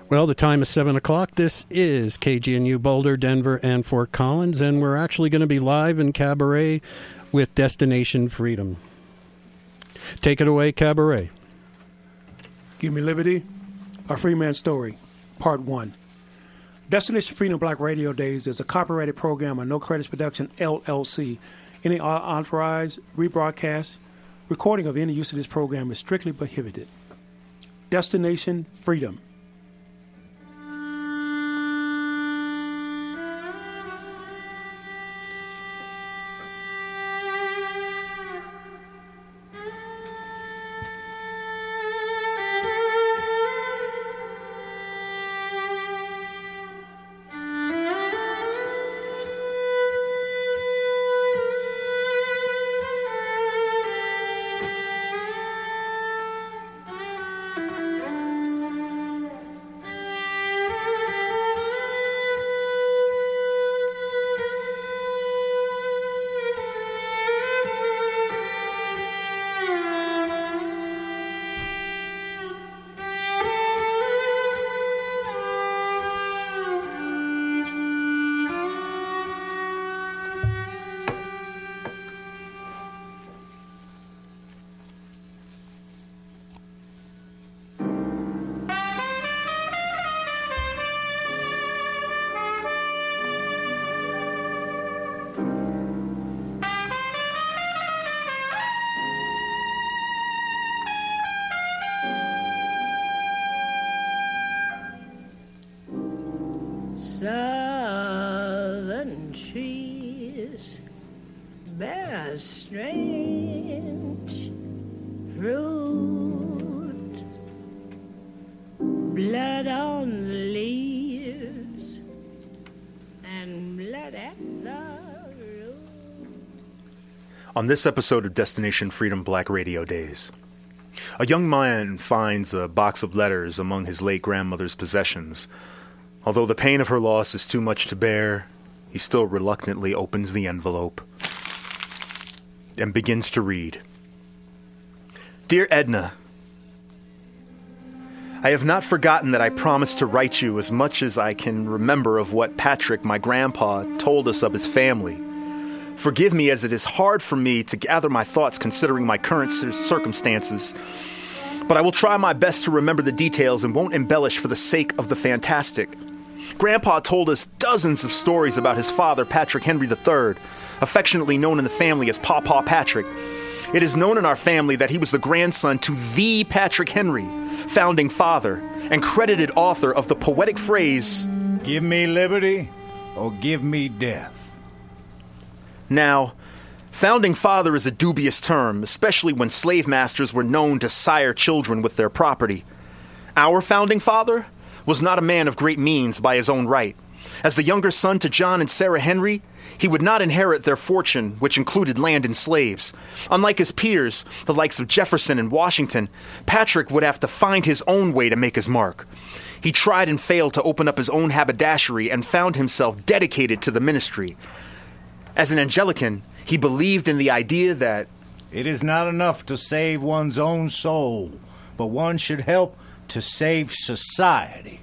Well, the time is 7 o'clock. This is KGNU Boulder, Denver, and Fort Collins, and we're actually going to be live in Cabaret with Destination Freedom. Take it away, Cabaret. Give Me Liberty, A Free Man's Story, Part 1. Destination Freedom Black Radio Days is a copyrighted program of No Credits Production, LLC. Any unauthorized rebroadcast, recording of any use of this program is strictly prohibited. Destination Freedom. Southern trees bear a strange fruit, blood on the leaves and blood at the root. On this episode of Destination Freedom Black Radio Days, a young man finds a box of letters among his late grandmother's possessions. Although the pain of her loss is too much to bear, he still reluctantly opens the envelope and begins to read. Dear Edna, I have not forgotten that I promised to write you as much as I can remember of what Patrick, my grandpa, told us of his family. Forgive me, as it is hard for me to gather my thoughts considering my current circumstances, but I will try my best to remember the details and won't embellish for the sake of the fantastic. Grandpa told us dozens of stories about his father, Patrick Henry III, affectionately known in the family as Pawpaw Patrick. It is known in our family that he was the grandson to the Patrick Henry, founding father, and credited author of the poetic phrase, "Give me liberty or give me death." Now, founding father is a dubious term, especially when slave masters were known to sire children with their property. Our founding father was not a man of great means by his own right. As the younger son to John and Sarah Henry, he would not inherit their fortune, which included land and slaves. Unlike his peers, the likes of Jefferson and Washington, Patrick would have to find his own way to make his mark. He tried and failed to open up his own haberdashery and found himself dedicated to the ministry. As an Anglican, he believed in the idea that it is not enough to save one's own soul, but one should help to save society.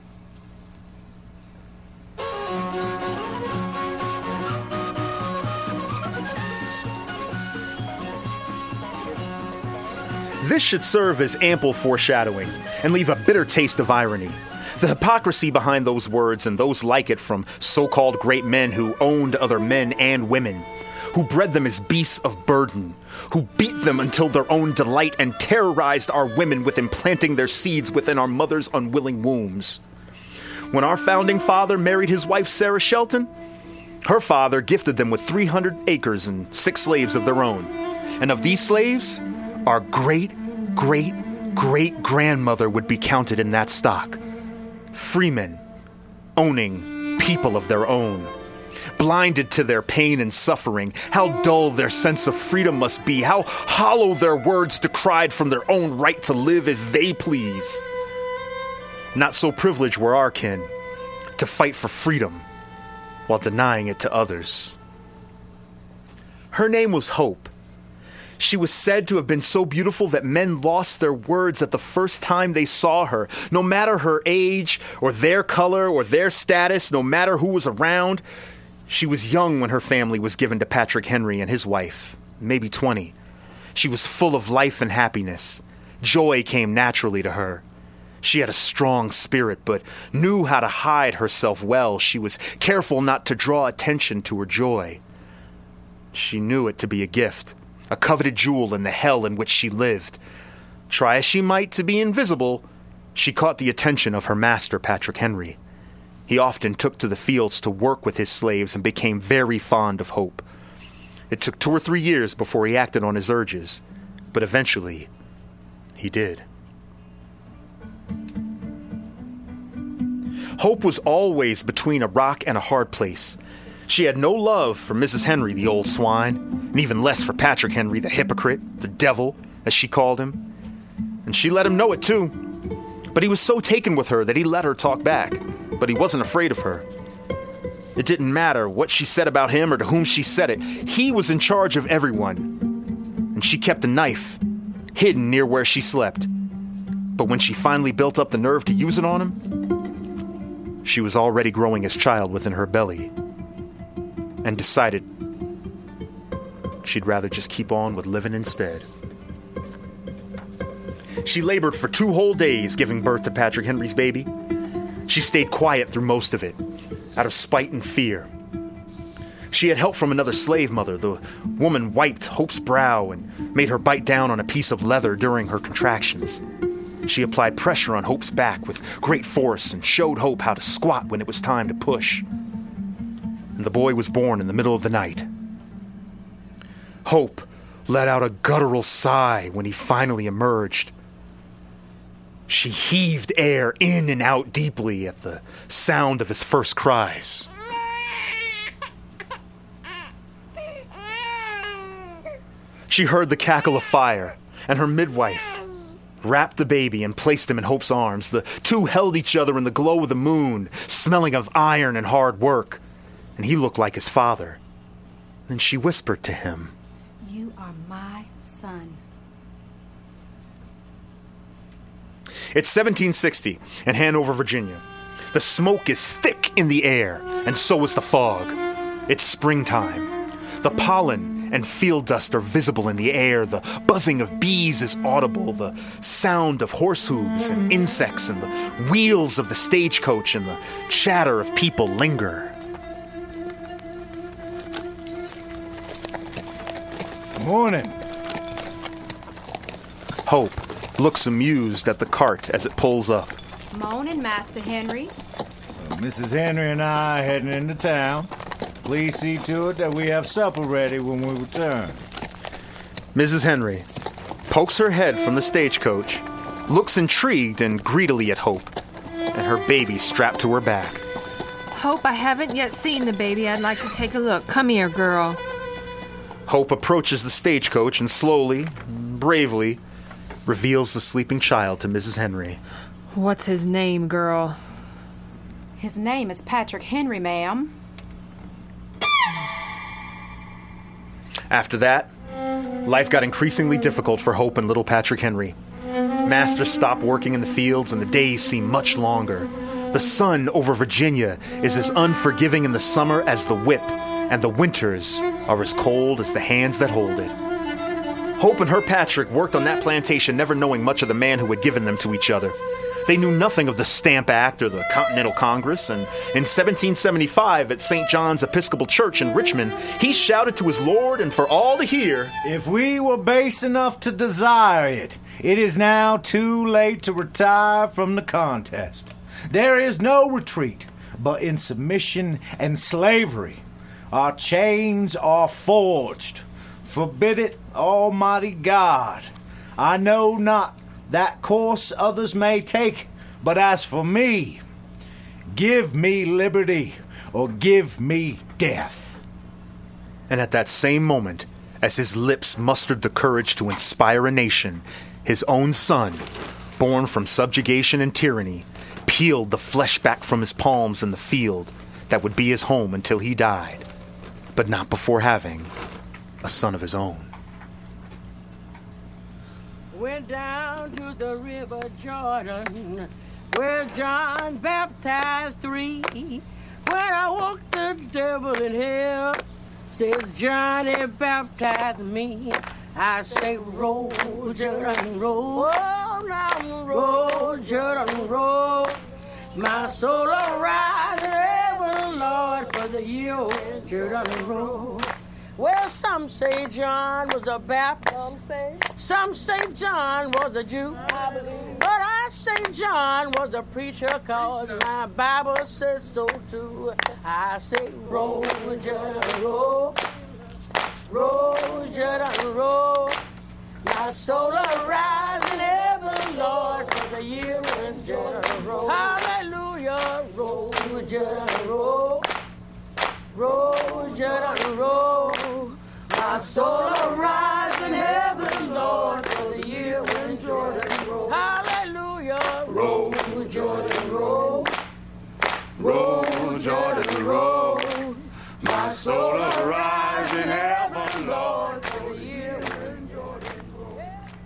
This should serve as ample foreshadowing and leave a bitter taste of irony. The hypocrisy behind those words and those like it from so-called great men who owned other men and women, who bred them as beasts of burden, who beat them until their own delight and terrorized our women with implanting their seeds within our mothers' unwilling wombs. When our founding father married his wife Sarah Shelton, her father gifted them with 300 acres and 6 slaves of their own. And of these slaves, our great-great-great-grandmother would be counted in that stock. Freemen, owning people of their own. Blinded to their pain and suffering, how dull their sense of freedom must be, how hollow their words decried from their own right to live as they please. Not so privileged were our kin to fight for freedom while denying it to others. Her name was Hope, She was said to have been so beautiful that men lost their words at the first time they saw her. No matter her age, or their color, or their status, no matter who was around, she was young when her family was given to Patrick Henry and his wife, maybe 20. She was full of life and happiness. Joy came naturally to her. She had a strong spirit, but knew how to hide herself well. She was careful not to draw attention to her joy. She knew it to be a gift, a coveted jewel in the hell in which she lived. Try as she might to be invisible, she caught the attention of her master, Patrick Henry. He often took to the fields to work with his slaves and became very fond of Hope. It took 2 or 3 years before he acted on his urges, but eventually he did. Hope was always between a rock and a hard place. She had no love for Mrs. Henry, the old swine, and even less for Patrick Henry, the hypocrite, the devil, as she called him. And she let him know it too. But he was so taken with her that he let her talk back, but he wasn't afraid of her. It didn't matter what she said about him or to whom she said it. He was in charge of everyone. And she kept a knife hidden near where she slept. But when she finally built up the nerve to use it on him, she was already growing his child within her belly, and decided she'd rather just keep on with living instead. She labored for 2 whole days giving birth to Patrick Henry's baby. She stayed quiet through most of it, out of spite and fear. She had help from another slave mother. The woman wiped Hope's brow and made her bite down on a piece of leather during her contractions. She applied pressure on Hope's back with great force and showed Hope how to squat when it was time to push. And the boy was born in the middle of the night. Hope let out a guttural sigh when he finally emerged. She heaved air in and out deeply at the sound of his first cries. She heard the cackle of fire, and her midwife wrapped the baby and placed him in Hope's arms. The two held each other in the glow of the moon, smelling of iron and hard work, and he looked like his father. Then she whispered to him, "You are my son." It's 1760 in Hanover, Virginia. The smoke is thick in the air, and so is the fog. It's springtime. The pollen and field dust are visible in the air. The buzzing of bees is audible. The sound of horse hooves and insects and the wheels of the stagecoach and the chatter of people linger. Morning. Hope looks amused at the cart as it pulls up. Morning, Master Henry. Mrs. Henry and I are heading into town. Please see to it that we have supper ready when we return. Mrs. Henry pokes her head from the stagecoach, looks intrigued and greedily at Hope, and her baby strapped to her back. Hope, I haven't yet seen the baby. I'd like to take a look. Come here, girl. Hope approaches the stagecoach and slowly, bravely, reveals the sleeping child to Mrs. Henry. What's his name, girl? His name is Patrick Henry, ma'am. After that, life got increasingly difficult for Hope and little Patrick Henry. Master stopped working in the fields and the days seemed much longer. The sun over Virginia is as unforgiving in the summer as the whip, and the winters are as cold as the hands that hold it. Hope and her Patrick worked on that plantation, never knowing much of the man who had given them to each other. They knew nothing of the Stamp Act or the Continental Congress, and in 1775 at St. John's Episcopal Church in Richmond, he shouted to his Lord and for all to hear, If we were base enough to desire it, it is now too late to retire from the contest. There is no retreat but in submission and slavery. Our chains are forged. Forbid it, Almighty God. I know not that course others may take, but as for me, give me liberty or give me death. And at that same moment, as his lips mustered the courage to inspire a nation, his own son, born from subjugation and tyranny, peeled the flesh back from his palms in the field that would be his home until he died, but not before having a son of his own. went down to the river Jordan, where John baptized 3. When I walked the devil in hell, says Johnny baptized me. I say, roll, Jordan, roll. Oh, now roll, Jordan, roll. My soul will rise ever, Lord, for the year old Jordan roll. Well, some say John was a Baptist. Some say John was a Jew. But I say John was a preacher, cause my Bible says so too. I say, roll, Jordan, roll. Roll, Jordan, roll. My soul will rise in heaven, Lord, for the year when Jordan roll. Hallelujah, roll, Jordan, roll. Roll, Jordan, roll. My soul will rise in heaven, Lord, for the year when Jordan roll. Hallelujah, roll, Jordan, roll. Roll, Jordan, roll. My soul will rise in heaven, Lord, for the year when Jordan roll.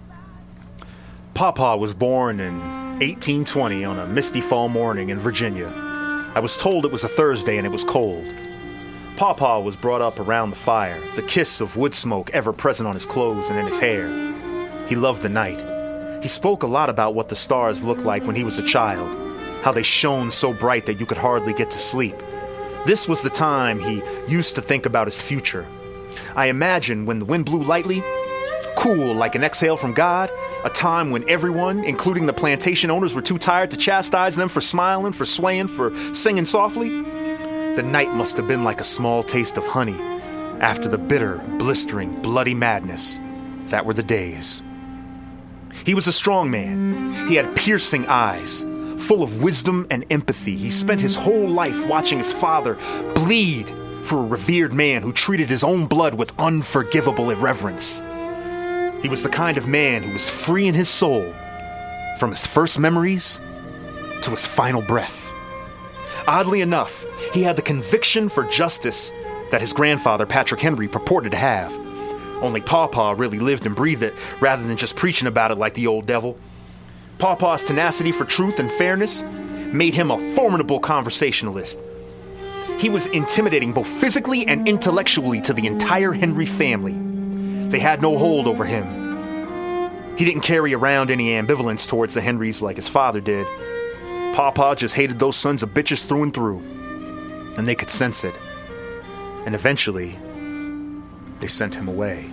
Papa was born in 1820 on a misty fall morning in Virginia. I was told it was a Thursday and it was cold. Papa was brought up around the fire, the kiss of wood smoke ever present on his clothes and in his hair. He loved the night. He spoke a lot about what the stars looked like when he was a child, how they shone so bright that you could hardly get to sleep. This was the time he used to think about his future. I imagine when the wind blew lightly, cool like an exhale from God, a time when everyone, including the plantation owners, were too tired to chastise them for smiling, for swaying, for singing softly. The night must have been like a small taste of honey after the bitter, blistering, bloody madness that were the days. He was a strong man. He had piercing eyes, full of wisdom and empathy. He spent his whole life watching his father bleed for a revered man who treated his own blood with unforgivable irreverence. He was the kind of man who was free in his soul from his first memories to his final breath. Oddly enough, he had the conviction for justice that his grandfather, Patrick Henry, purported to have. Only Pawpaw really lived and breathed it, rather than just preaching about it like the old devil. Pawpaw's tenacity for truth and fairness made him a formidable conversationalist. He was intimidating both physically and intellectually to the entire Henry family. They had no hold over him. He didn't carry around any ambivalence towards the Henrys like his father did. Pawpaw just hated those sons of bitches through and through, and they could sense it. And eventually, they sent him away.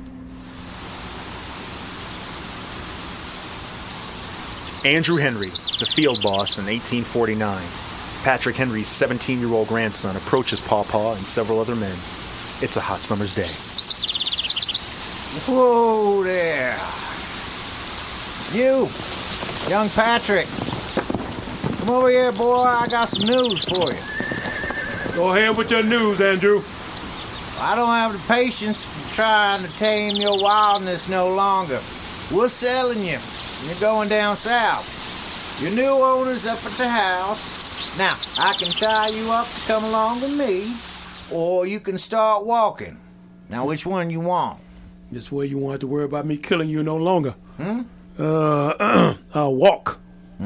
Andrew Henry, the field boss in 1849, Patrick Henry's 17-year-old grandson, approaches Pawpaw and several other men. It's a hot summer's day. Whoa there. You, young Patrick. Come over here, boy. I got some news for you. Go ahead with your news, Andrew. I don't have the patience for trying to tame your wildness no longer. We're selling you. You're going down south. Your new owner's up at the house. Now, I can tie you up to come along with me, or you can start walking. Now, which one you want? This way you won't have to worry about me killing you no longer. Walk.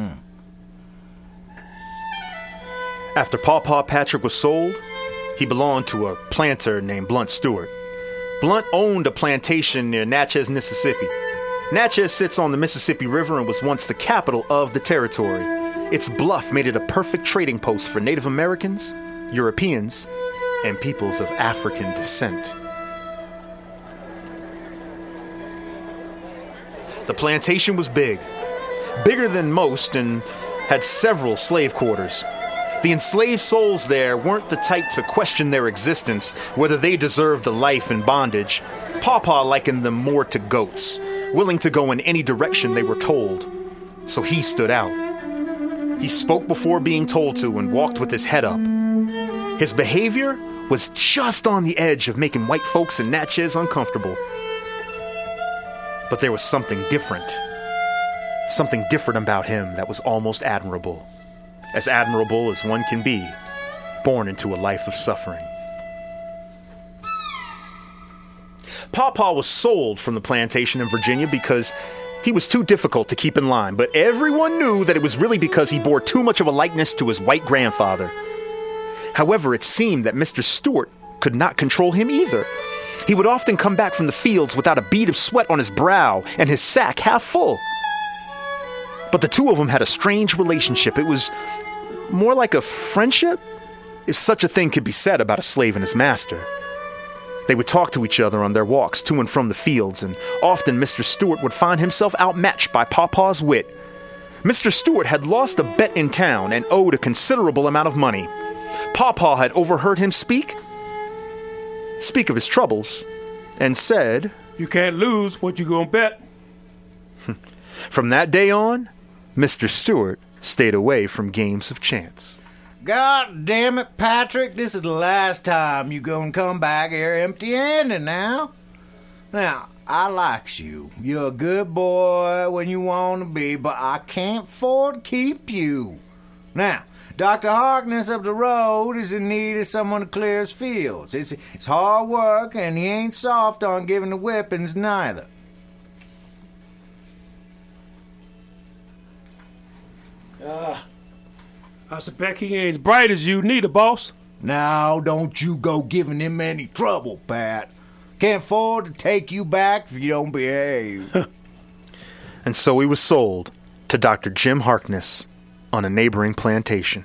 After Pawpaw Patrick was sold, he belonged to a planter named Blunt Stewart. Blunt owned a plantation near Natchez, Mississippi. Natchez sits on the Mississippi River and was once the capital of the territory. Its bluff made it a perfect trading post for Native Americans, Europeans, and peoples of African descent. The plantation was big, bigger than most, and had several slave quarters. The enslaved souls there weren't the type to question their existence, whether they deserved a life in bondage. Pawpaw likened them more to goats, willing to go in any direction they were told. So he stood out. He spoke before being told to and walked with his head up. His behavior was just on the edge of making white folks in Natchez uncomfortable. But there was something different about him that was almost admirable. As admirable as one can be, born into a life of suffering. Pawpaw was sold from the plantation in Virginia because He was too difficult to keep in line, but everyone knew that it was really because he bore too much of a likeness to his white grandfather. However, it seemed that Mr. Stewart could not control him either. He would often come back from the fields without a bead of sweat on his brow and his sack half full. But the two of them had a strange relationship. It was more like a friendship, if such a thing could be said about a slave and his master. They would talk to each other on their walks to and from the fields, and often Mr. Stewart would find himself outmatched by Pawpaw's wit. Mr. Stewart had lost a bet in town and owed a considerable amount of money. Pawpaw had overheard him speak of his troubles, and said, "You can't lose what you gonna bet." From that day on, Mr. Stewart stayed away from games of chance. God damn it, Patrick, this is the last time you gonna come back here empty-handed now. Now, I likes you. You're a good boy when you want to be, but I can't afford to keep you. Now, Dr. Harkness up the road is in need of someone to clear his fields. It's hard work, and he ain't soft on giving the whippings neither. I suspect he ain't as bright as you neither, boss. Now, don't you go giving him any trouble, Pat. Can't afford to take you back if you don't behave. And so he was sold to Dr. Jim Harkness on a neighboring plantation.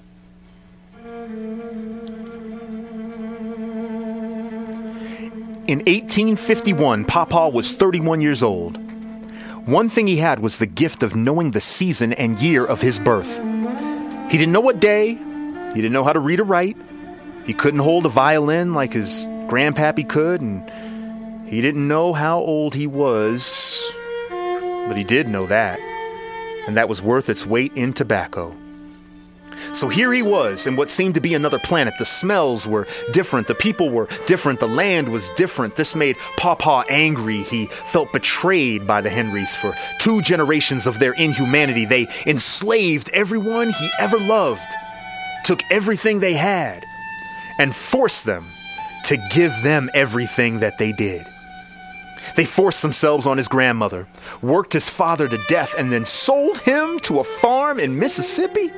In 1851, Pawpaw was 31 years old. One thing he had was the gift of knowing the season and year of his birth. He didn't know what day, he didn't know how to read or write, he couldn't hold a violin like his grandpappy could, and he didn't know how old he was, but he did know that, and that was worth its weight in tobacco. So here he was in what seemed to be another planet. The smells were different, the people were different, the land was different. This made Pawpaw angry. He felt betrayed by the Henrys. For 2 generations of their inhumanity, they enslaved everyone he ever loved, took everything they had, and forced them to give them everything that they did. They forced themselves on his grandmother, worked his father to death, and then sold him to a farm in Mississippi?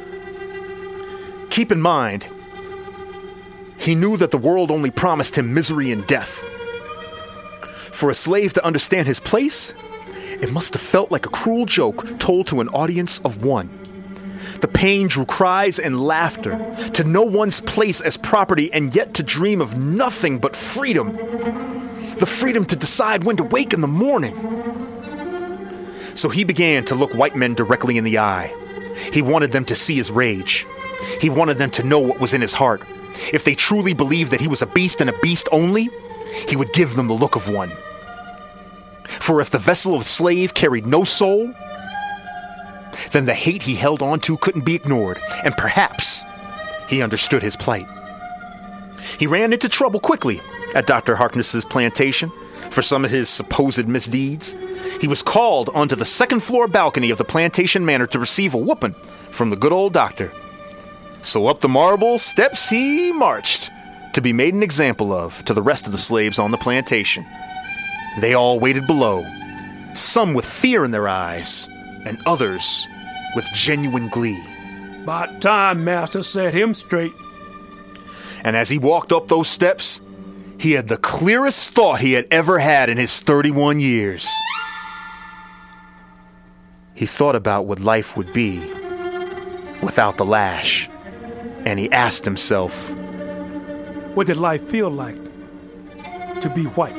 Keep in mind, he knew that the world only promised him misery and death. For a slave to understand his place, it must have felt like a cruel joke told to an audience of one. The pain drew cries and laughter, to know one's place as property and yet to dream of nothing but freedom. The freedom to decide when to wake in the morning. So he began to look white men directly in the eye. He wanted them to see his rage. He wanted them to know what was in his heart. If they truly believed that he was a beast and a beast only, he would give them the look of one. For if the vessel of the slave carried no soul, then the hate he held on to couldn't be ignored, and perhaps he understood his plight. He ran into trouble quickly at Dr. Harkness's plantation for some of his supposed misdeeds. He was called onto the second-floor balcony of the plantation manor to receive a whooping from the good old doctor. So up the marble steps he marched, to be made an example of to the rest of the slaves on the plantation. They all waited below, some with fear in their eyes, and others with genuine glee. About time, master, set him straight. And as he walked up those steps, he had the clearest thought he had ever had in his 31 years. He thought about what life would be without the lash, and he asked himself, what did life feel like to be white?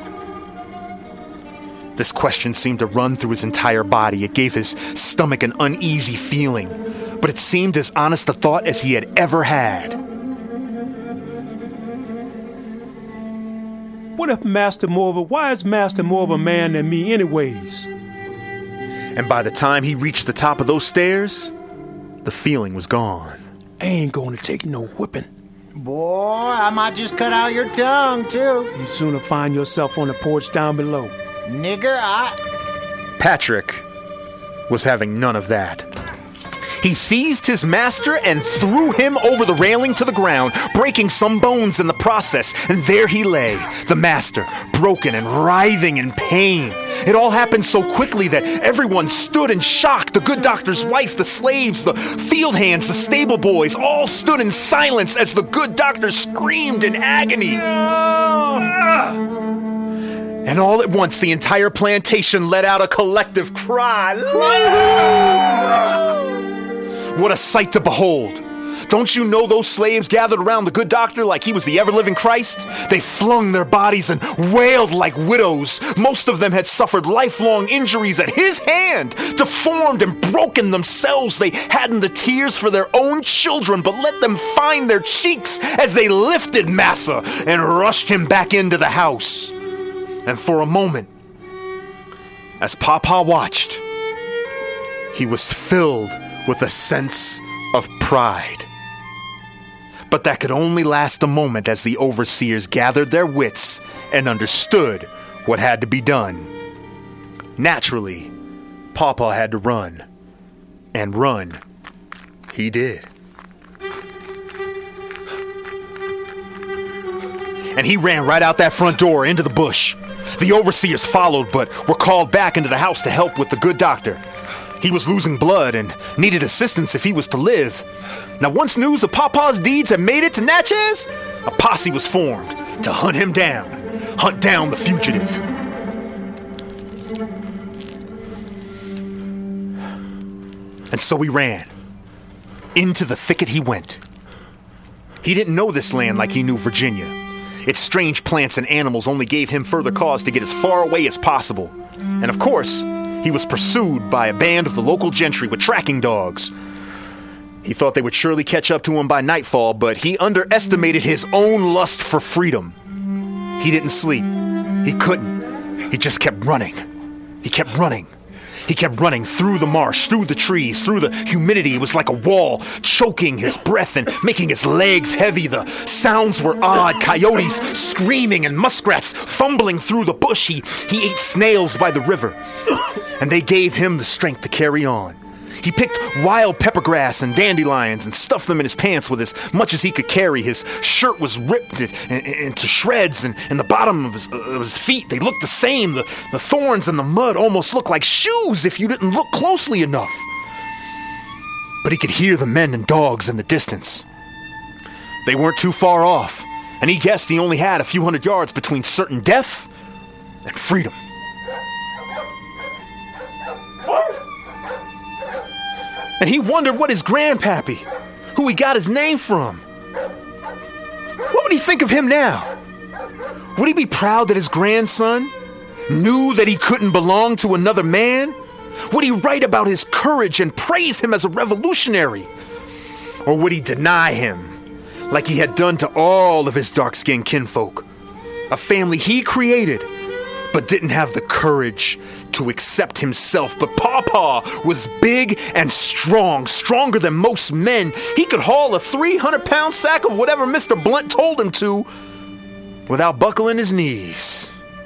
This question seemed to run through his entire body. It gave his stomach an uneasy feeling, but it seemed as honest a thought as he had ever had. What if why is Master more of a man than me anyways? And by the time he reached the top of those stairs, the feeling was gone. I ain't gonna take no whipping. Boy, I might just cut out your tongue, too. You'd sooner find yourself on the porch down below. Nigger, Patrick was having none of that. He seized his master and threw him over the railing to the ground, breaking some bones in the process, and there he lay, the master, broken and writhing in pain. It all happened so quickly that everyone stood in shock. The good doctor's wife, the slaves, the field hands, the stable boys, all stood in silence as the good doctor screamed in agony. And all at once, the entire plantation let out a collective cry. What a sight to behold. Don't you know those slaves gathered around the good doctor like he was the ever-living Christ? They flung their bodies and wailed like widows. Most of them had suffered lifelong injuries at his hand, deformed and broken themselves. They hadn't the tears for their own children, but let them find their cheeks as they lifted Massa and rushed him back into the house. And for a moment, as Papa watched, he was filled with a sense of pride. But that could only last a moment as the overseers gathered their wits and understood what had to be done. Naturally, Papa had to run. And run he did. And he ran right out that front door into the bush. The overseers followed, but were called back into the house to help with the good doctor. He was losing blood and needed assistance if he was to live. Now, once news of Papa's deeds had made it to Natchez, a posse was formed to hunt him down, hunt down the fugitive. And so he ran. Into the thicket he went. He didn't know this land like he knew Virginia. Its strange plants and animals only gave him further cause to get as far away as possible. And of course, he was pursued by a band of the local gentry with tracking dogs. He thought they would surely catch up to him by nightfall, but he underestimated his own lust for freedom. He didn't sleep. He couldn't. He just kept running. He kept running. He kept running through the marsh, through the trees, through the humidity. It was like a wall, choking his breath and making his legs heavy. The sounds were odd. Coyotes screaming and muskrats fumbling through the bush. He ate snails by the river, and they gave him the strength to carry on. He picked wild peppergrass and dandelions and stuffed them in his pants with as much as he could carry. His shirt was ripped into shreds, and the bottom of his feet, they looked the same. The thorns and the mud almost looked like shoes if you didn't look closely enough. But he could hear the men and dogs in the distance. They weren't too far off, and he guessed he only had a few hundred yards between certain death and freedom. And he wondered what his grandpappy, who he got his name from, what would he think of him now? Would he be proud that his grandson knew that he couldn't belong to another man? Would he write about his courage and praise him as a revolutionary? Or would he deny him, like he had done to all of his dark-skinned kinfolk? A family he created, but didn't have the courage to accept himself. But Pawpaw was big and strong, stronger than most men. He could haul a 300-pound sack of whatever Mr. Blunt told him to without buckling his knees.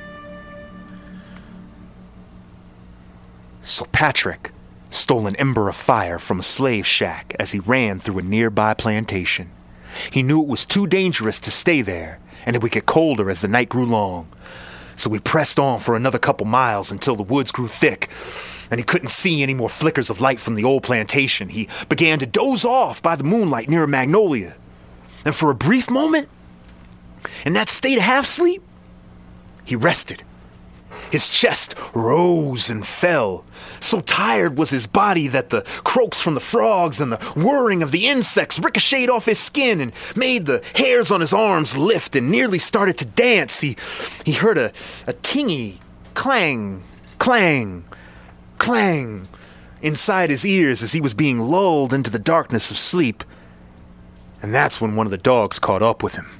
So Patrick stole an ember of fire from a slave shack as he ran through a nearby plantation. He knew it was too dangerous to stay there, and it would get colder as the night grew long. So he pressed on for another couple miles until the woods grew thick, and he couldn't see any more flickers of light from the old plantation. He began to doze off by the moonlight near a magnolia. And for a brief moment, in that state of half-sleep, he rested. His chest rose and fell. So tired was his body that the croaks from the frogs and the whirring of the insects ricocheted off his skin and made the hairs on his arms lift and nearly started to dance. He heard a tingy clang, clang, clang inside his ears as he was being lulled into the darkness of sleep. And that's when one of the dogs caught up with him.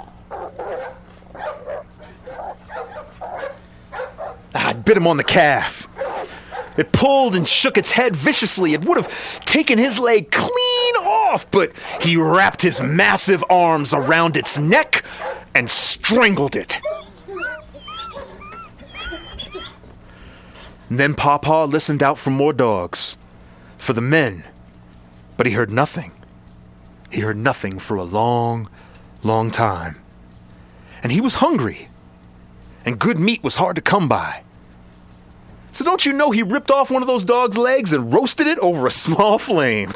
It bit him on the calf. It pulled and shook its head viciously. It would have taken his leg clean off, but he wrapped his massive arms around its neck and strangled it. And then Pawpaw listened out for more dogs, for the men But he heard nothing. He heard nothing for a long, long time. And he was hungry. And good meat was hard to come by. So don't you know he ripped off one of those dog's legs and roasted it over a small flame.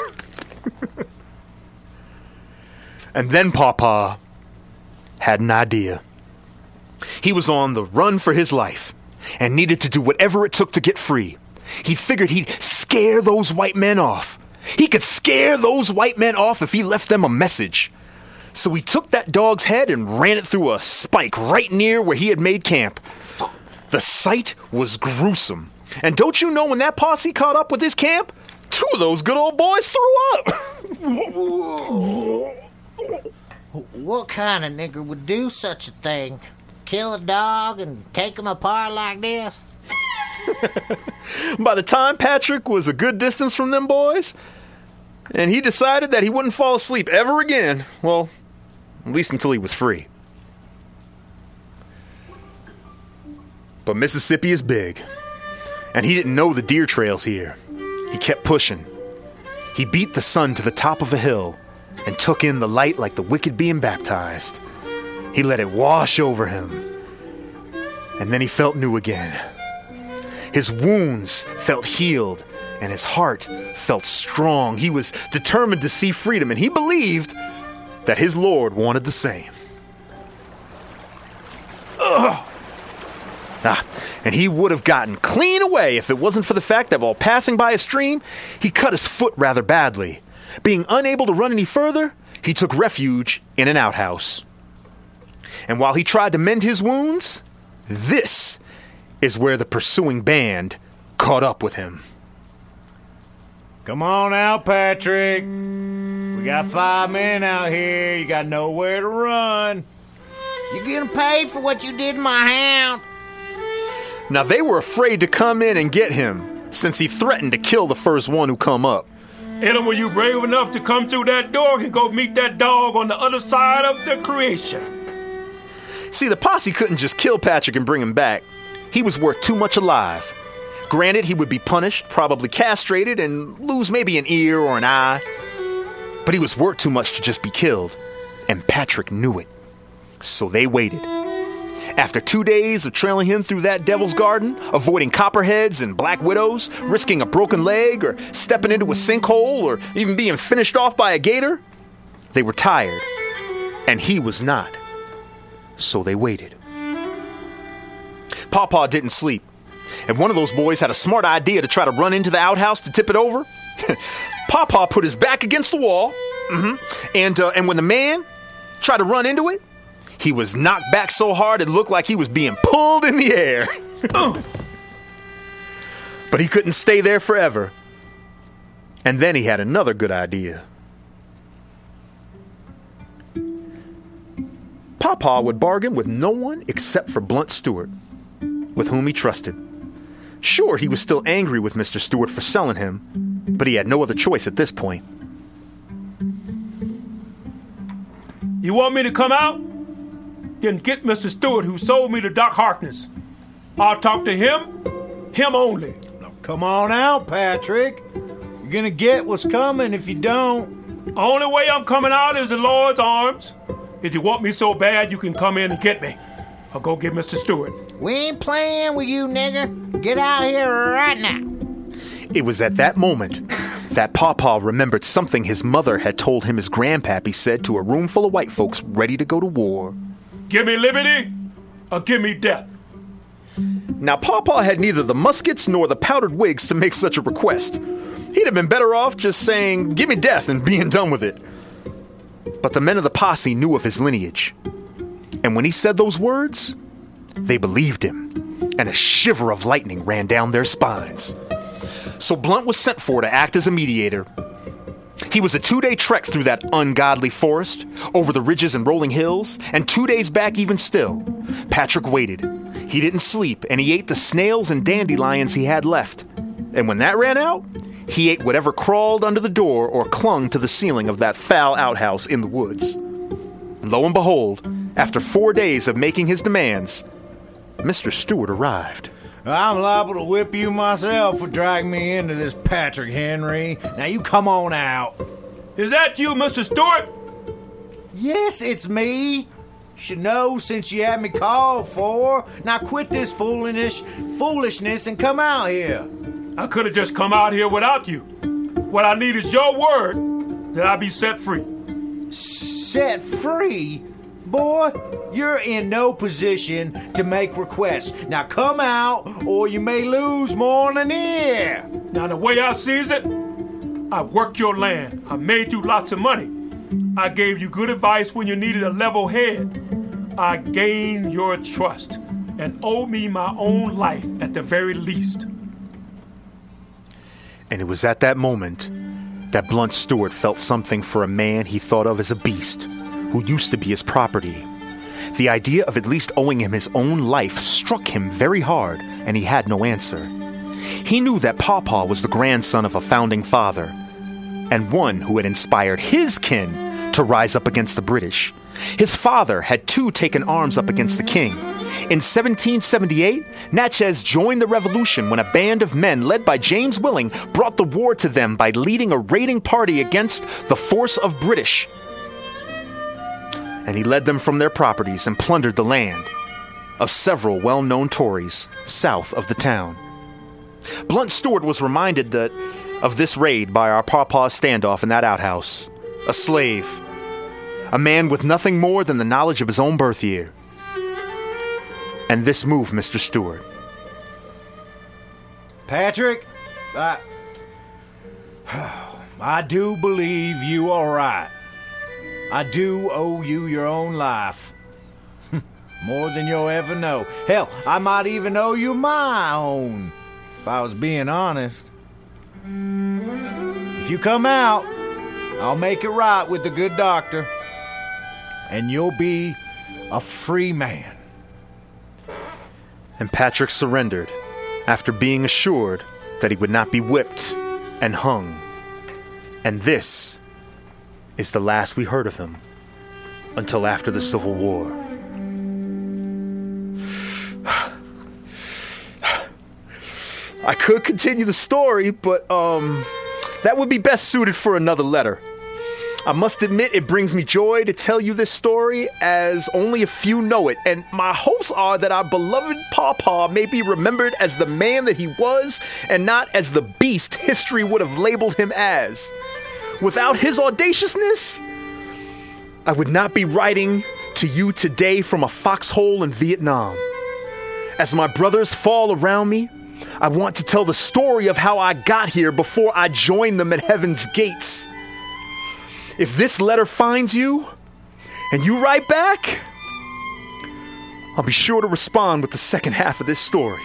And then Pawpaw had an idea. He was on the run for his life and needed to do whatever it took to get free. He figured he'd scare those white men off. He could scare those white men off if he left them a message. So he took that dog's head and ran it through a spike right near where he had made camp. The sight was gruesome. And don't you know when that posse caught up with his camp, 2 of those good old boys threw up. What kind of nigger would do such a thing? Kill a dog and take him apart like this? By the time Patrick was a good distance from them boys, and he decided that he wouldn't fall asleep ever again, well, at least until he was free. But Mississippi is big, and he didn't know the deer trails here. He kept pushing. He beat the sun to the top of a hill and took in the light like the wicked being baptized. He let it wash over him, and then he felt new again. His wounds felt healed, and his heart felt strong. He was determined to see freedom, and he believed that his Lord wanted the same. And he would have gotten clean away if it wasn't for the fact that while passing by a stream, he cut his foot rather badly. Being unable to run any further, he took refuge in an outhouse. And while he tried to mend his wounds, this is where the pursuing band caught up with him. Come on out, Patrick. We got 5 men out here. You got nowhere to run. You're gonna pay for what you did to my hound. Now they were afraid to come in and get him, since he threatened to kill the first one who come up. Adam, were you brave enough to come through that door and go meet that dog on the other side of the creation? See, the posse couldn't just kill Patrick and bring him back. He was worth too much alive. Granted, he would be punished, probably castrated, and lose maybe an ear or an eye. But he was worth too much to just be killed, and Patrick knew it. So they waited. After 2 days of trailing him through that devil's garden, avoiding copperheads and black widows, risking a broken leg or stepping into a sinkhole or even being finished off by a gator, they were tired, and he was not. So they waited. Pawpaw didn't sleep, and one of those boys had a smart idea to try to run into the outhouse to tip it over. Pawpaw put his back against the wall, and when the man tried to run into it, he was knocked back so hard it looked like he was being pulled in the air. But he couldn't stay there forever. And then he had another good idea. Pawpaw would bargain with no one except for Blunt Stewart, with whom he trusted. Sure, he was still angry with Mr. Stewart for selling him, but he had no other choice at this point. You want me to come out? Then get Mr. Stewart who sold me to Doc Harkness. I'll talk to him only. Come on out, Patrick. You're gonna get what's coming if you don't. The only way I'm coming out is the Lord's arms. If you want me so bad, you can come in and get me. I'll go get Mr. Stewart. We ain't playing with you, nigger. Get out of here right now. It was at that moment that Pawpaw remembered something his mother had told him his grandpappy said to a room full of white folks ready to go to war. Give me liberty or give me death. Now, Pawpaw had neither the muskets nor the powdered wigs to make such a request. He'd have been better off just saying, "Give me death," and being done with it. But the men of the posse knew of his lineage. And when he said those words, they believed him, and a shiver of lightning ran down their spines. So Blunt was sent for to act as a mediator. He was a 2-day trek through that ungodly forest, over the ridges and rolling hills, and 2 days back even still, Patrick waited. He didn't sleep, and he ate the snails and dandelions he had left. And when that ran out, he ate whatever crawled under the door or clung to the ceiling of that foul outhouse in the woods. And lo and behold, after 4 days of making his demands, Mr. Stewart arrived. I'm liable to whip you myself for dragging me into this Patrick Henry. Now you come on out. Is that you, Mr. Stewart? Yes, it's me. Should know since you had me called for. Now quit this foolishness and come out here. I could have just come out here without you. What I need is your word that I'll be set free. Set free? Boy, you're in no position to make requests. Now come out, or you may lose more than a ear. Now, the way I sees it, I worked your land. I made you lots of money. I gave you good advice when you needed a level head. I gained your trust and owe me my own life at the very least. And it was at that moment that Blunt Stewart felt something for a man he thought of as a beast, who used to be his property. The idea of at least owing him his own life struck him very hard, and he had no answer. He knew that Pawpaw was the grandson of a founding father, and one who had inspired his kin to rise up against the British. His father had too taken arms up against the king. In 1778, Natchez joined the revolution when a band of men led by James Willing brought the war to them by leading a raiding party against the force of British. And he led them from their properties and plundered the land of several well-known Tories south of the town. Blunt Stewart was reminded of this raid by our Pawpaw's standoff in that outhouse. A slave. A man with nothing more than the knowledge of his own birth year. And this moved Mr. Stewart. Patrick, I do believe you are right. I do owe you your own life. More than you'll ever know. Hell, I might even owe you my own, if I was being honest. If you come out, I'll make it right with the good doctor, and you'll be a free man. And Patrick surrendered after being assured that he would not be whipped and hung. And this is the last we heard of him until after the Civil War. I could continue the story, but that would be best suited for another letter. I must admit, it brings me joy to tell you this story, as only a few know it, and my hopes are that our beloved Pawpaw may be remembered as the man that he was, and not as the beast history would have labeled him as. Without his audaciousness, I would not be writing to you today from a foxhole in Vietnam. As my brothers fall around me, I want to tell the story of how I got here before I joined them at heaven's gates. If this letter finds you, and you write back, I'll be sure to respond with the second half of this story.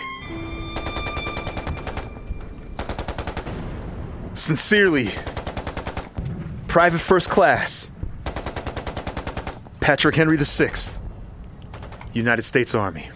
Sincerely, Private First Class, Patrick Henry VI, United States Army.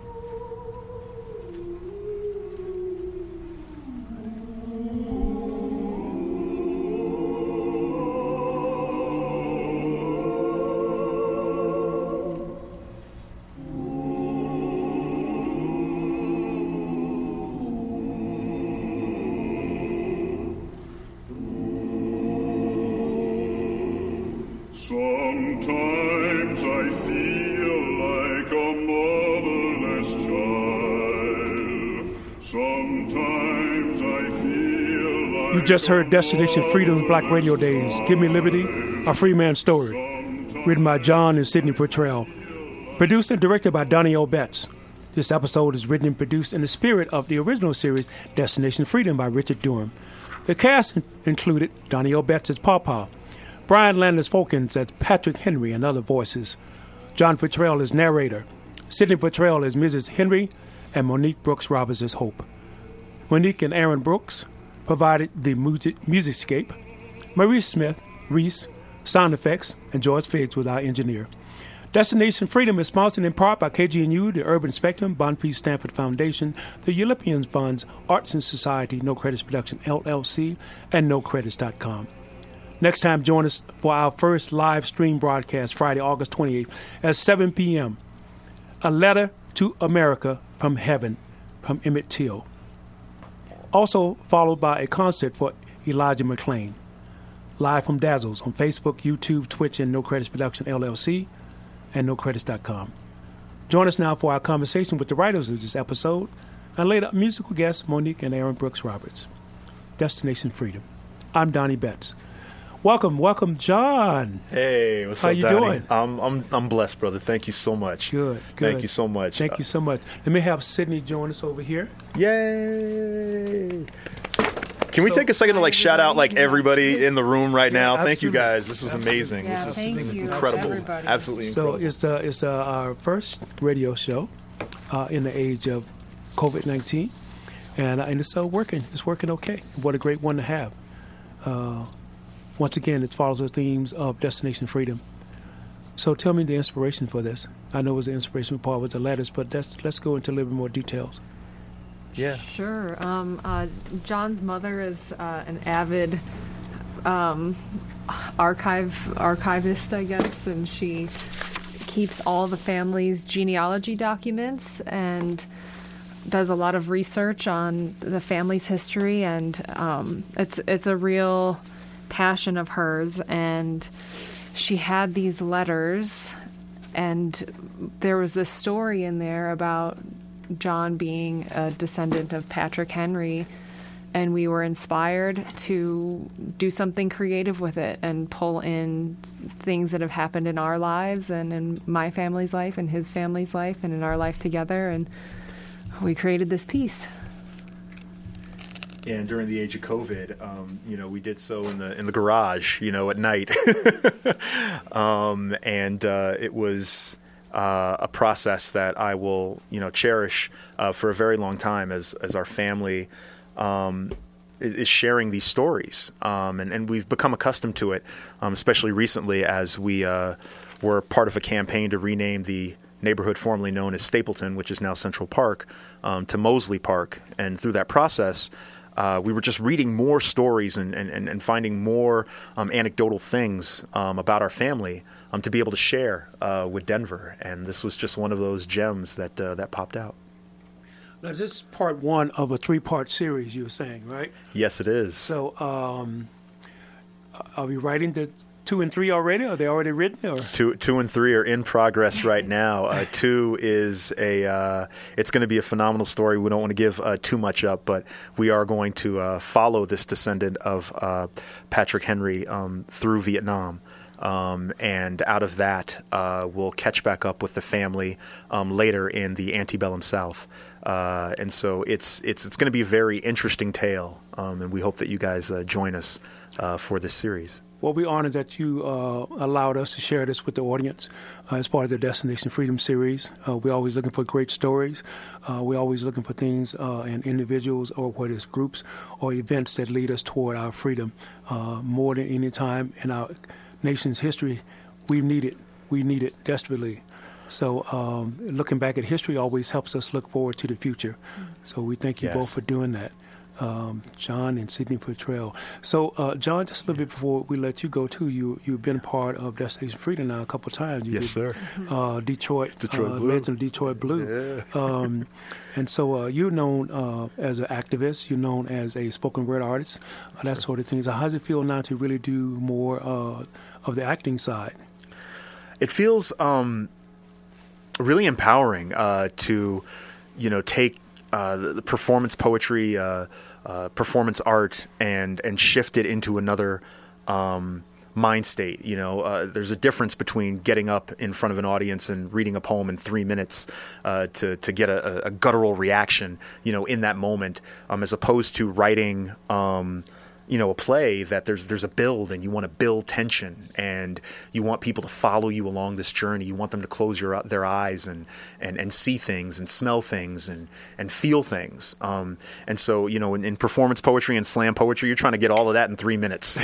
Sometimes I feel like a motherless child. Sometimes I feel like... You just heard Destination Freedom's Black Radio Days, Give Me Liberty, A Free Man's Story. Written by John and Sidney Futrell. Produced and directed by Donnie O. Betts. This episode is written and produced in the spirit of the original series, Destination Freedom by Richard Durham. The cast included Donnie O. Betts as Pawpaw, Brian Landis Folkens as Patrick Henry and other voices, John Futrell as narrator, Sidney Futrell as Mrs. Henry, and Monique Brooks Roberts as Hope. Monique and Aaron Brooks provided the musicscape. Maurice Smith, Reese, sound effects, and George Figgs was our engineer. Destination Freedom is sponsored in part by KGNU, the Urban Spectrum, Bonfils Stanford Foundation, the European Funds, Arts and Society, No Credits Production, LLC, and NoCredits.com. Next time, join us for our first live stream broadcast, Friday, August 28th at 7 p.m. A Letter to America from Heaven, from Emmett Till. Also followed by a concert for Elijah McClain. Live from Dazzles on Facebook, YouTube, Twitch, and No Credits Production LLC, and NoCredits.com. Join us now for our conversation with the writers of this episode, and later musical guests Monique and Aaron Brooks Roberts. Destination Freedom. I'm Donnie Betts. Welcome, John. Hey, what's How up, you Donnie? doing? I'm blessed, brother. Thank you so much. Good. Thank you so much. Thank you so much. Let me have Sydney join us over here. Yay! Can we take a second to shout out everybody in the room right now? Thank you guys. This was amazing. Yeah, this thank is you, incredible. everybody. Absolutely So incredible. it's our first radio show in the age of COVID-19, and it's working. It's working okay. What a great one to have. Once again, it follows the themes of Destination Freedom. So tell me the inspiration for this. I know it was the inspiration part was the letters, but let's go into a little bit more details. Yeah. Sure. John's mother is an avid archivist, I guess, and she keeps all the family's genealogy documents and does a lot of research on the family's history, and it's a real passion of hers. And she had these letters, and there was this story in there about John being a descendant of Patrick Henry, and we were inspired to do something creative with it and pull in things that have happened in our lives and in my family's life and his family's life and in our life together, and we created this piece. And during the age of COVID, we did so in the garage, at night, and it was a process that I will, cherish for a very long time as our family is sharing these stories, and we've become accustomed to it, especially recently as we were part of a campaign to rename the neighborhood formerly known as Stapleton, which is now Central Park, to Mosley Park, and through that process, we were just reading more stories and finding more anecdotal things about our family to be able to share with Denver. And this was just one of those gems that popped out. Now, this is part one of a 3-part series you were saying, right? Yes, it is. So are we writing the 2 and 3 already? Are they already written? Or? 2 and 3 are in progress right now. 2 is it's going to be a phenomenal story. We don't want to give too much up, but we are going to follow this descendant of Patrick Henry through Vietnam. And out of that, we'll catch back up with the family later in the antebellum South. And so it's going to be a very interesting tale, and we hope that you guys join us for this series. Well, we're honored that you allowed us to share this with the audience as part of the Destination Freedom series. We're always looking for great stories. We're always looking for things and individuals, or whether it's groups or events that lead us toward our freedom. More than any time in our nation's history, we need it desperately. So looking back at history always helps us look forward to the future. So we thank you both for doing that. John and Sydney Futrell. So, John, just a little bit before we let you go, too, you've been part of Destination Freedom now a couple of times. Yes, sir. Detroit Blue. Legend of Detroit Blue. Yeah. And so you're known as an activist. You're known as a spoken word artist, that sort of thing. So how does it feel now to really do more of the acting side? It feels really empowering to, take the performance poetry, performance art, and shift it into another mind state. There's a difference between getting up in front of an audience and reading a poem in 3 minutes to get a guttural reaction, in that moment, as opposed to writing a play that there's a build, and you want to build tension, and you want people to follow you along this journey. You want them to close their eyes and see things and smell things and feel things. And so, in performance poetry and slam poetry, you're trying to get all of that in 3 minutes.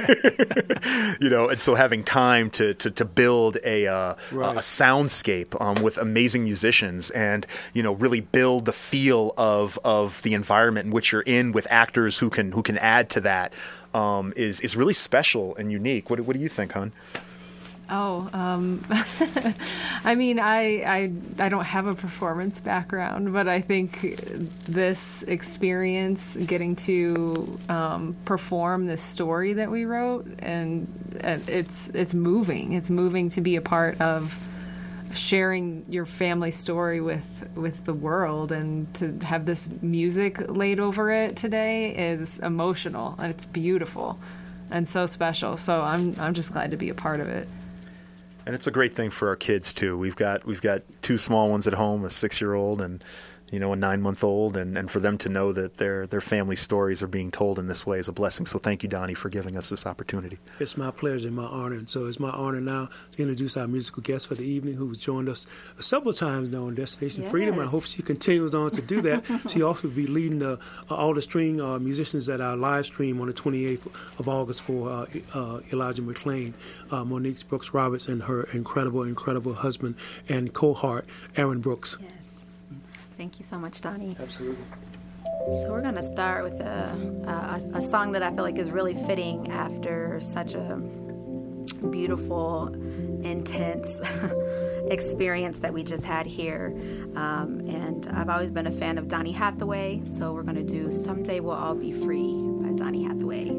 And so having time to build a soundscape with amazing musicians, and really build the feel of the environment in which you're in with actors who can add to that is really special and unique. What do you think, hon? Oh, I mean, I don't have a performance background, but I think this experience, getting to perform this story that we wrote, and it's moving. It's moving to be a part of sharing your family story with the world, and to have this music laid over it today is emotional, and it's beautiful and so special. So I'm just glad to be a part of it. And it's a great thing for our kids too. We've got 2 small ones at home, a 6-year-old and a 9-month-old, and for them to know that their family stories are being told in this way is a blessing. So thank you, Donnie, for giving us this opportunity. It's my pleasure and my honor. And so it's my honor now to introduce our musical guest for the evening, who's joined us several times now on Destination Freedom. I hope she continues on to do that. She also will be leading all the string musicians at our live stream on the 28th of August for Elijah McClain, Monique Brooks Roberts, and her incredible husband and cohort, Aaron Brooks. Yes. Thank you so much, Donnie. Absolutely. So we're going to start with a song that I feel like is really fitting after such a beautiful, intense experience that we just had here. And I've always been a fan of Donny Hathaway, so we're going to do Someday We'll All Be Free by Donny Hathaway.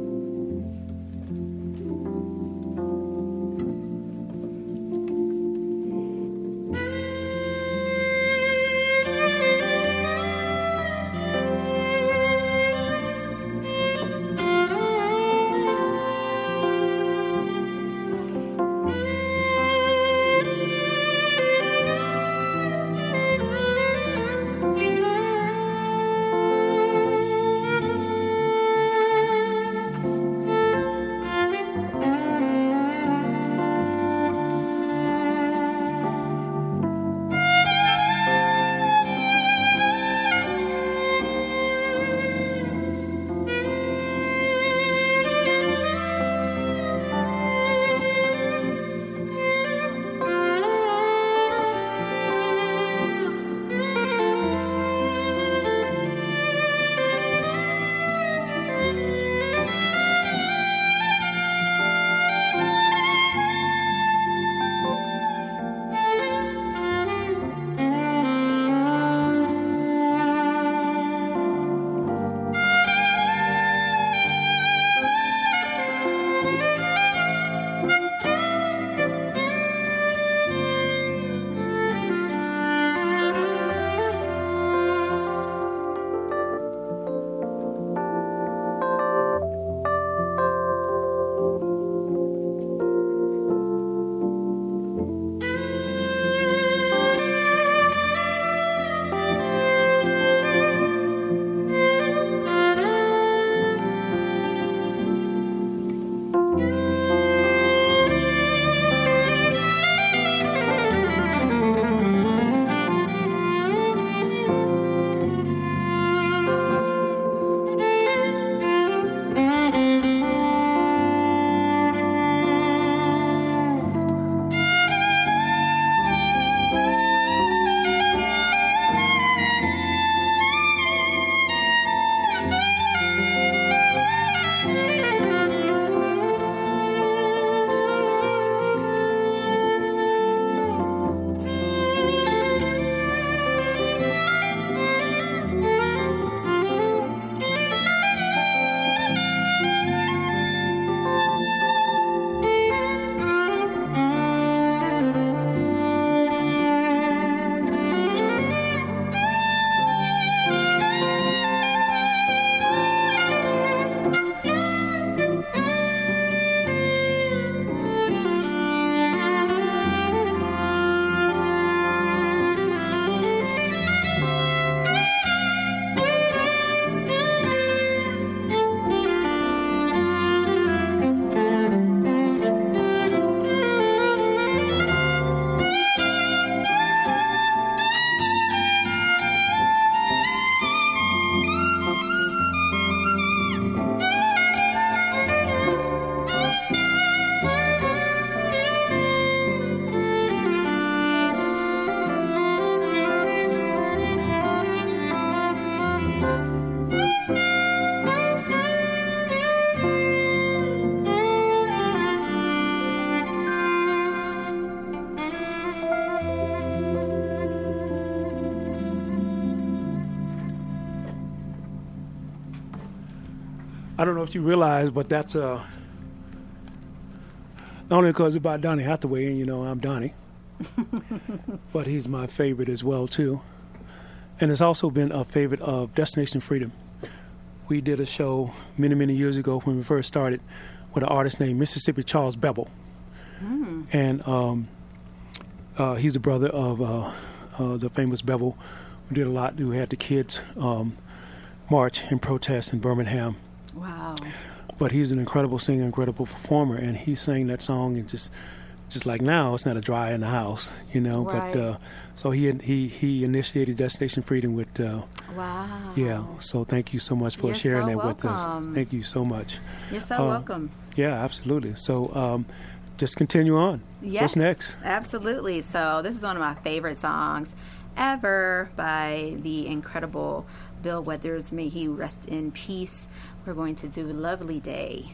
I don't know if you realize, but that's not only because it's about Donny Hathaway, and you know I'm Donny, but he's my favorite as well too. And it's also been a favorite of Destination Freedom. We did a show many years ago when we first started with an artist named Mississippi Charles Bevel, and he's a brother of the famous Bevel, who did a lot. Who had the kids march and protest in Birmingham. Wow. But he's an incredible singer, incredible performer, and he sang that song and just like now, it's not a dry in the house, you know. Right. But so he initiated Destination Freedom with. Wow. Yeah. So thank you so much for You're sharing so that with us. welcome. Thank you so much. You're so welcome. Yeah, absolutely. So just continue on. Yes. What's next? Absolutely. So this is one of my favorite songs ever by the incredible Bill Withers. May he rest in peace. We're going to do Lovely Day.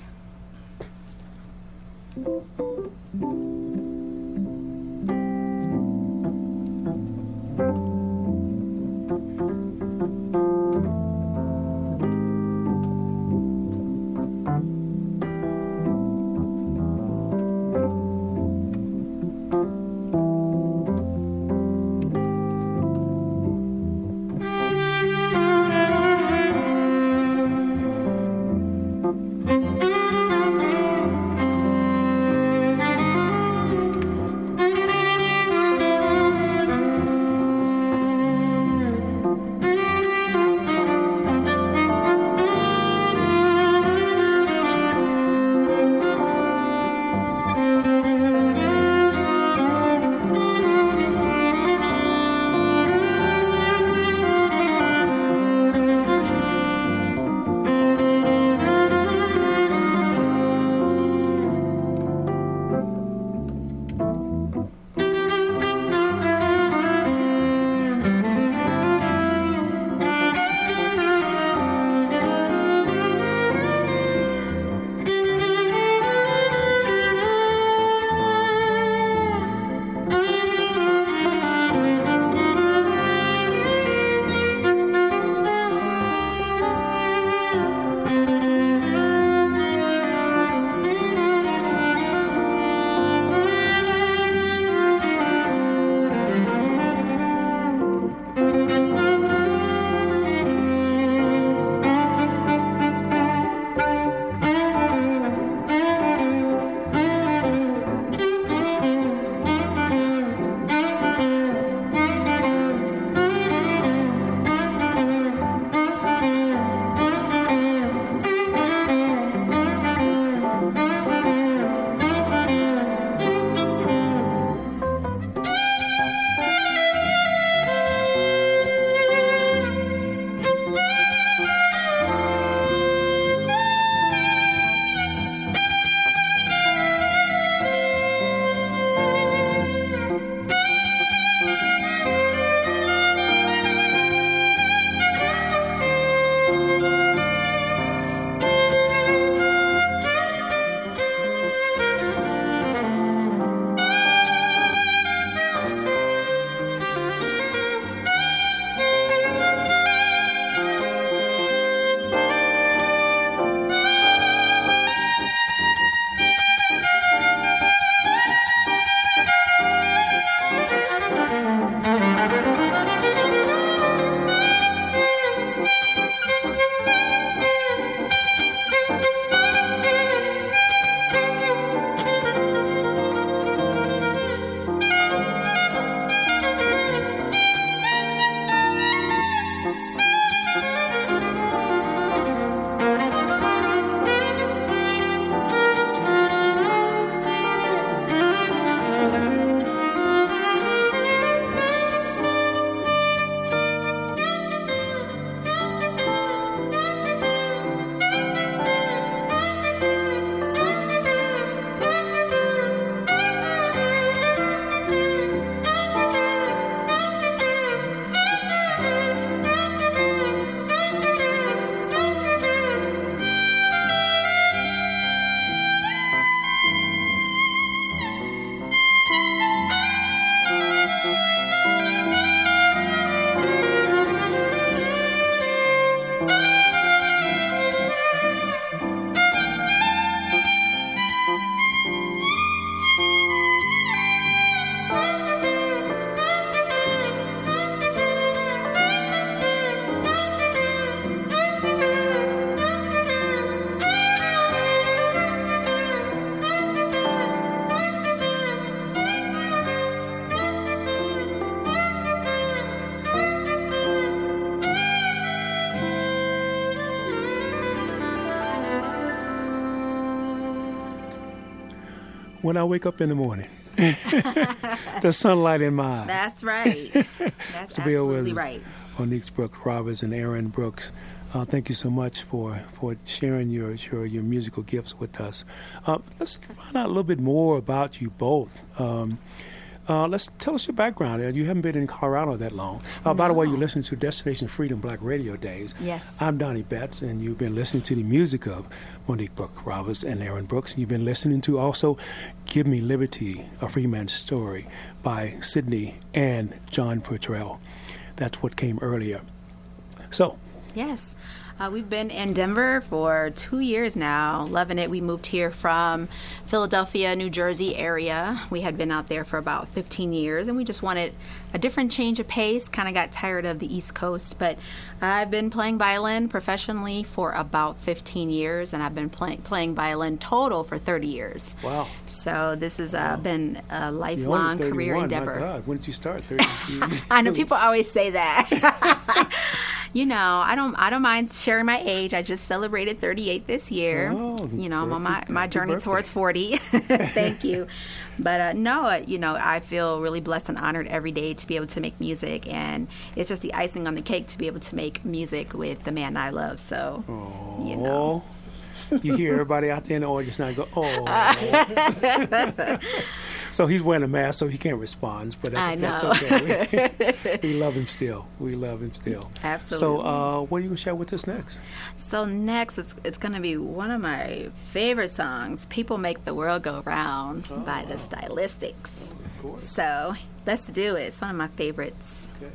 when I wake up in the morning. The sunlight in my eyes. That's right. That's absolutely right. Monique Brooks Roberts and Aaron Brooks. Thank you so much for sharing your musical gifts with us. Let's find out a little bit more about you both. Let's tell us your background. You haven't been in Colorado that long. By the way, you listen to Destination Freedom Black Radio Days. Yes. I'm Donnie Betts, and you've been listening to the music of Monique Brooks Roberts and Aaron Brooks. And you've been listening to also Give Me Liberty, A Free Man's Story by Sydney and John Futrell. That's what came earlier. So. Yes. We've been in Denver for 2 years now, loving it. We moved here from Philadelphia, New Jersey area. We had been out there for about 15 years, and we just wanted a different change of pace, kind of got tired of the East Coast. But I've been playing violin professionally for about 15 years, and I've been playing violin total for 30 years. Wow. So this has been a lifelong career endeavor. My God, when did you start? 30 I know people always say that. You know, I don't mind sharing my age. I just celebrated 38 this year. Oh, you know, I'm on my journey towards 40. Thank you. But no, you know, I feel really blessed and honored every day to be able to make music, and it's just the icing on the cake to be able to make music with the man I love. So, you know. You hear everybody out there in the audience now go, oh. So he's wearing a mask, so he can't respond. But that's okay. We love him still. Absolutely. So what are you going to share with us next? So next, it's going to be one of my favorite songs, People Make the World Go Round by the Stylistics. Of course. So let's do it. It's one of my favorites. Okay.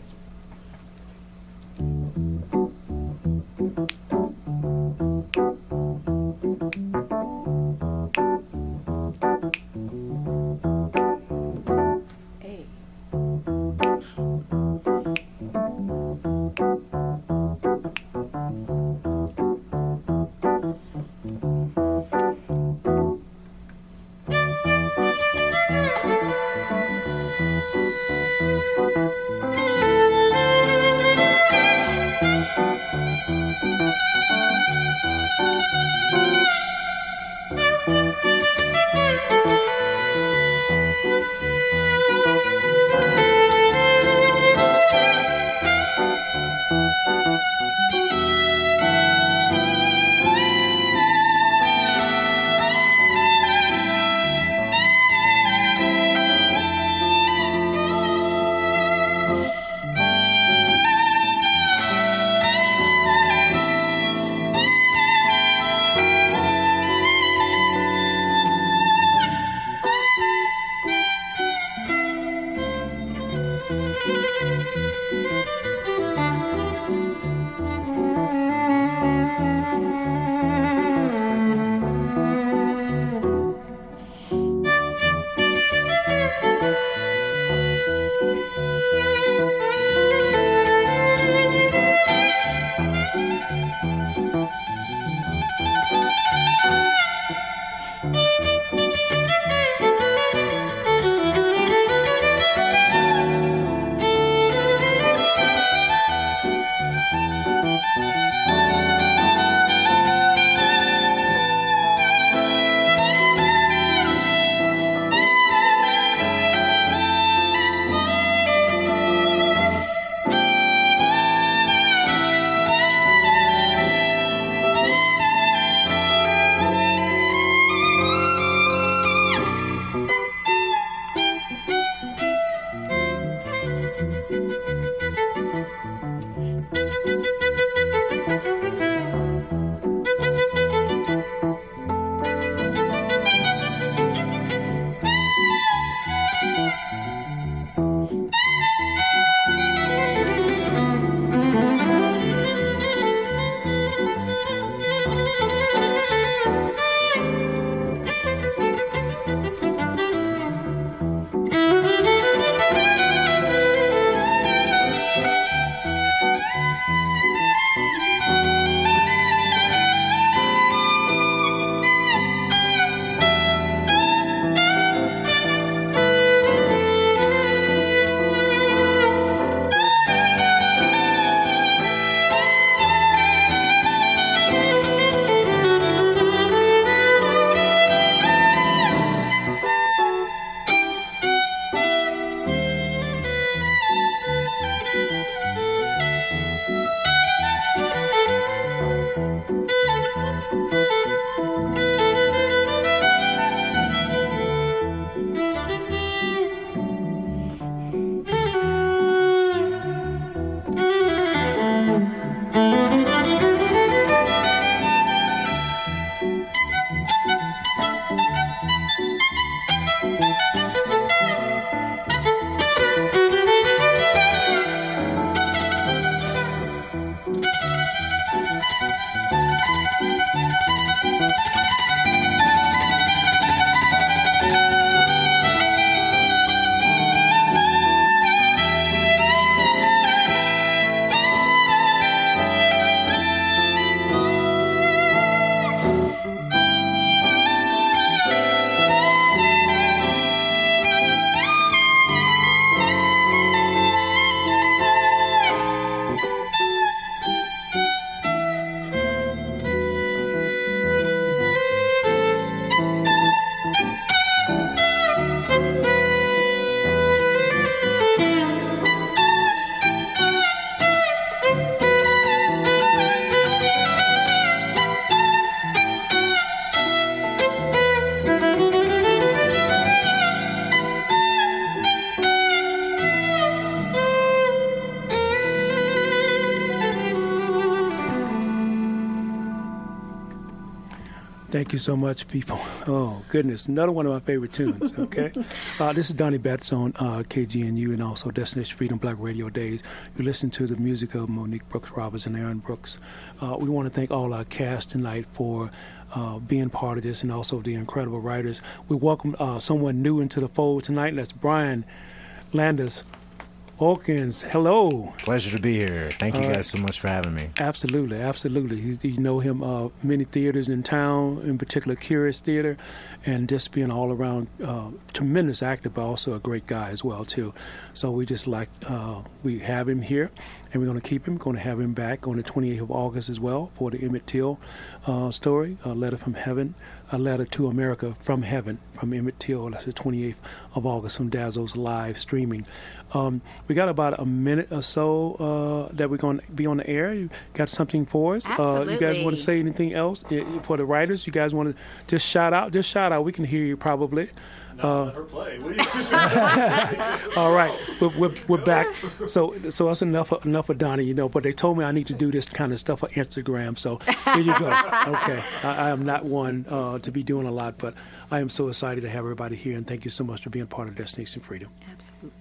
Thank you so much, people. Oh, goodness. Another one of my favorite tunes, okay? This is Donnie Betts on KGNU and also Destination Freedom Black Radio Days. You listen to the music of Monique Brooks Roberts and Aaron Brooks. We want to thank all our cast tonight for being part of this and also the incredible writers. We welcome someone new into the fold tonight, and that's Brian Landis Hawkins. Hello. Pleasure to be here. Thank you guys so much for having me. Absolutely, absolutely. You know him many theaters in town, in particular Curious Theater, and just being all around tremendous actor, but also a great guy as well too. So we just we have him here, and we're going to keep him. Going to have him back on the 28th of August as well for the Emmett Till story, A Letter from Heaven, A Letter to America from Heaven, from Emmett Till. That's the 28th of August from Dazzle's live streaming. We got about a minute or so that we're going to be on the air. You got something for us? Absolutely. You guys want to say anything else for the writers? You guys want to just shout out? Just shout out. We can hear you probably. Let her play. What are you All right, we're back. So that's enough of Donnie, But they told me I need to do this kind of stuff for Instagram. So here you go. Okay, I am not one to be doing a lot, but I am so excited to have everybody here, and thank you so much for being part of Destination Freedom. Absolutely.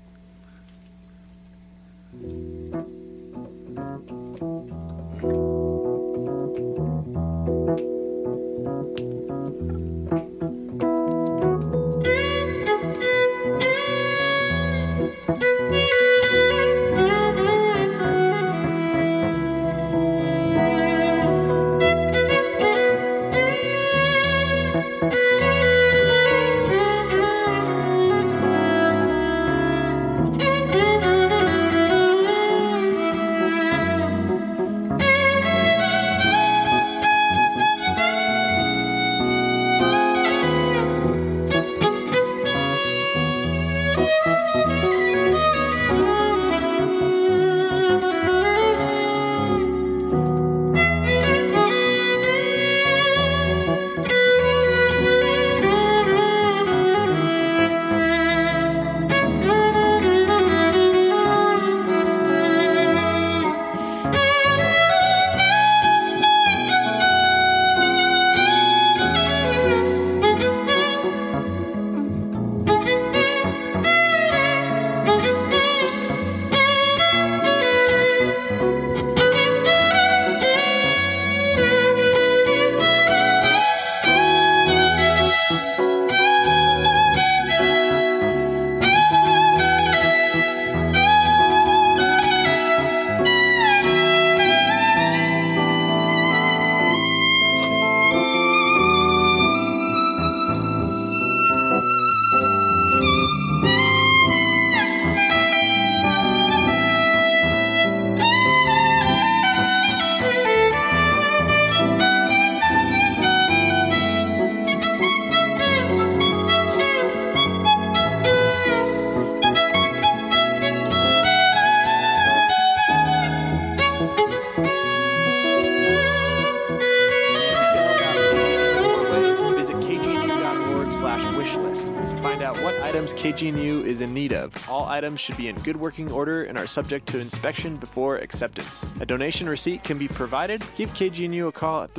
KGNU is in need of. All items should be in good working order and are subject to inspection before acceptance. A donation receipt can be provided. Give KGNU a call at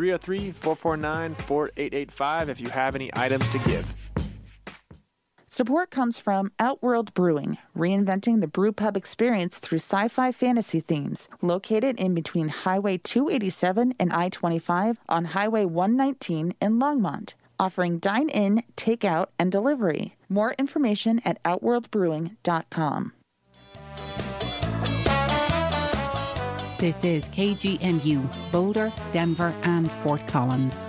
303-449-4885 if you have any items to give. Support comes from Outworld Brewing, reinventing the brew pub experience through sci-fi fantasy themes. Located in between Highway 287 and I-25 on Highway 119 in Longmont. Offering dine-in, take-out, and delivery. More information at outworldbrewing.com. This is KGNU, Boulder, Denver, and Fort Collins.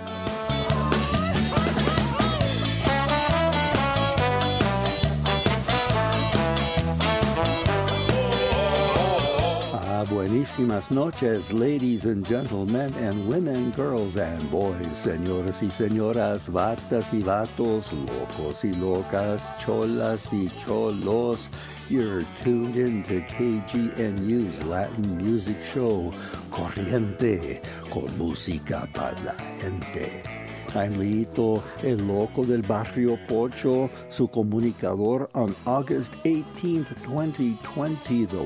Buenísimas noches, ladies and gentlemen, and women, girls and boys, señoras y señoras, vatas y vatos, locos y locas, cholas y cholos. You're tuned in to KGNU's Latin music show, Corriente, con música para la gente. Jaimito, el loco del barrio Pocho, su comunicador on August 18th, 2020, the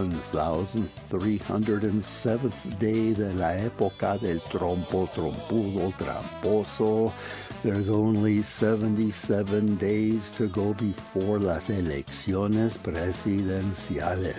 1307th day de la época del trompo trompudo tramposo. There's only 77 days to go before las elecciones presidenciales.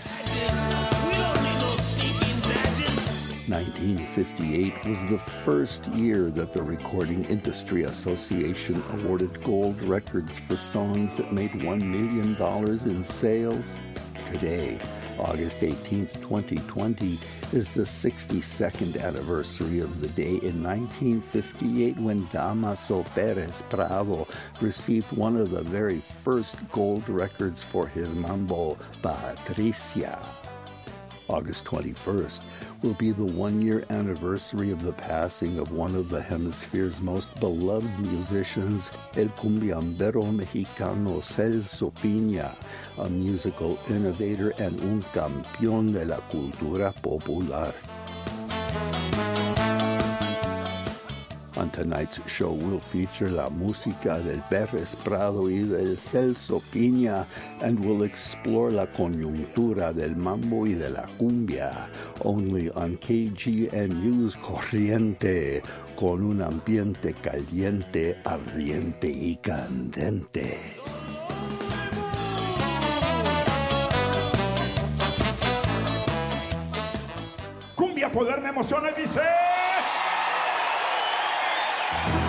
1958 was the first year that the Recording Industry Association awarded gold records for songs that made $1 million in sales. Today, August 18th, 2020, is the 62nd anniversary of the day in 1958 when Damaso Pérez Prado received one of the very first gold records for his mambo, Patricia. August 21st will be the one-year anniversary of the passing of one of the hemisphere's most beloved musicians, el cumbiambero mexicano Celso Piña, a musical innovator and un campeón de la cultura popular. On tonight's show, we'll feature la música del Pérez Prado y del Celso Piña, and we'll explore la coyuntura del mambo y de la cumbia, only on KGNU's Corriente, con un ambiente caliente, ardiente y candente. Cumbia, poder, me emociona y dice...